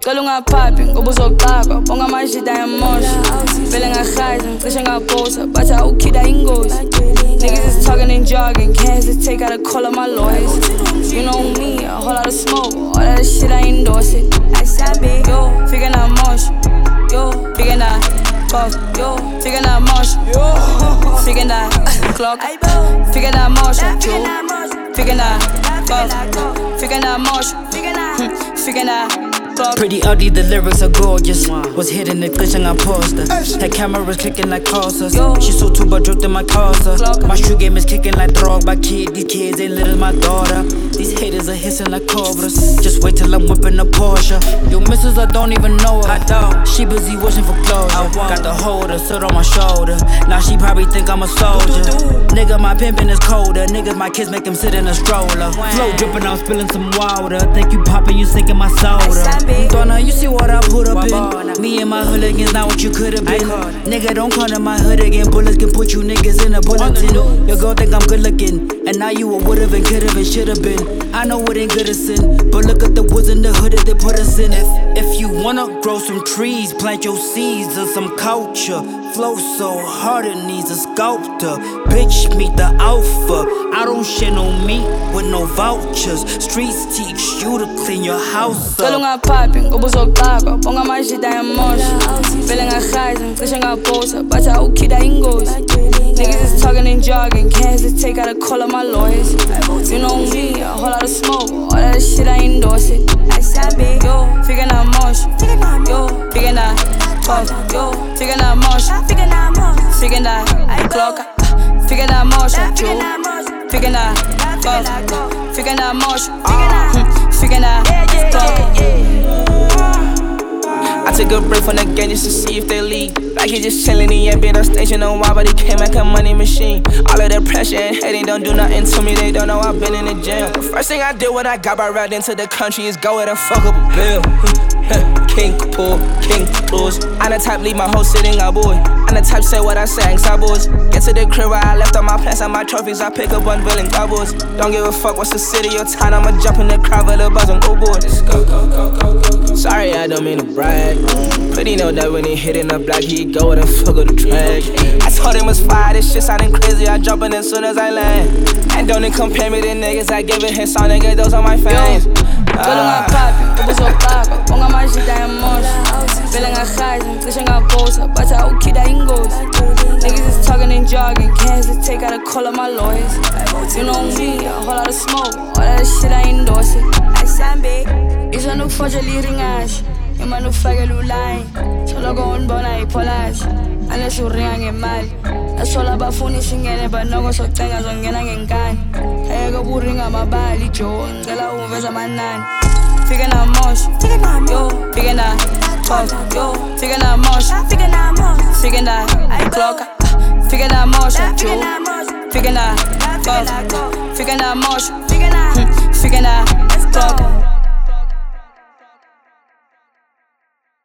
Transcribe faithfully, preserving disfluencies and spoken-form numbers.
Ngicela ungaphapi ngoba uzoxakwa bonga amajita yamosha vele ngahaza ngicishe ngaphosa bathi awukhida ingozi. Niggas is talking and jogging, can't hesitate, gotta call up my lawyers. You know me, a whole lot of smoke, all that shit I endorse it. I said big, yo, figure out motion, yo, figure out clock, yo, figure out motion, yo, figure out clock, figure out motion, yo, figure out clock, figure out motion, figure out. Pretty ugly, the lyrics are gorgeous. Was hitting the glitch and I paused her. Her camera's clicking like causes. She so too but dripped in my casa. My shoe game is kicking like drug by kid. These kids ain't little my daughter. These haters are hissing like cobras. Just wait till I'm whipping a Porsche. Yo, missus, I don't even know her. I don't. She busy wishing for closure. Got the holder, sit on my shoulder. Now she probably think I'm a soldier. Nigga, my pimpin' is colder. Niggas, my kids make him sit in a stroller. Flow dripping, I'm spilling some water. Think you poppin', you sinking my soda. Donna, you see what I put up in. Me and my hooligans, not what you could've been. Nigga, don't come to my hood again. Bullets can put you niggas in a bulletin. Your girl think I'm good looking, and now you a would've and could've and should've been. I know it ain't good as sin, but look at the woods in the hood that they put us in. If, if you wanna grow some trees, plant your seeds of some culture. Flow so hard it needs a sculptor. Bitch, meet the alpha. I don't share no meat with no vouchers. Streets teach you to clean your house up. Ngicela ungaphapi ngoba uzoxakwa bonga amajita yamosha vele ngahaza ngicishe ngaphosa bathi awukhida ingozi. Niggas is talking and jogging, can't hesitate, gotta call up my lawyers. You know me, a whole lot of smoke, all that shit I endorse it. I said big, yo, figure out motion, yo, figure out clock, yo, figure out motion, figure out clock, figure out motion, yo, figure out clock, figure out motion, figure out clock. I took a break from the game just to see if they leave. Like he just chillin', he ain't been on station on why, but he came like a money machine. All of that pressure and hating don't do nothing to me, they don't know I've been in the gym. The first thing I did when I got back right into the country is go ahead and fuck up a bill. King Pool, King Blues. I'm the type leave my whole sitting out, boy. I'm the type say what I say, inside boys. Get to the crib where I left all my plants and my trophies. I pick up one villain cowboys. Don't give a fuck what's the city or town. I'ma jump in the crowd with a buzz and go boy. Go, go, go, go, go, go. Sorry, I don't mean to brag. But he know that when he hitting the block, he go and fuck up the track. I told him it's fire, this shit sounding crazy. I jump in as soon as I land. And don't even compare me to niggas. I give it his song, nigga, those are my fans. Ngicela ungaphapi ngoba uzoxakwa bonga amajita yamosha vele ngahaza ngicishe ngaphosa bathi awukhida ingozi. Niggas is talking and jogging, can't hesitate, gotta call up my lawyers. You know me, a whole lot of smoke, all that shit I endorse it. I said big, isha nukufotshela iringashi ima nukufakela uline soloko unibona ipholashi unless uringa ngemali. Asola abafuna singene banoko socenga zongena ngenkani. Ayeke uburinga amabali jo ngicela uveza amanani. Figure out motion, yo, figure out clock, yo, figure out motion, figure out clock, figure out motion, yo, figure out clock, figure out motion, figure out clock.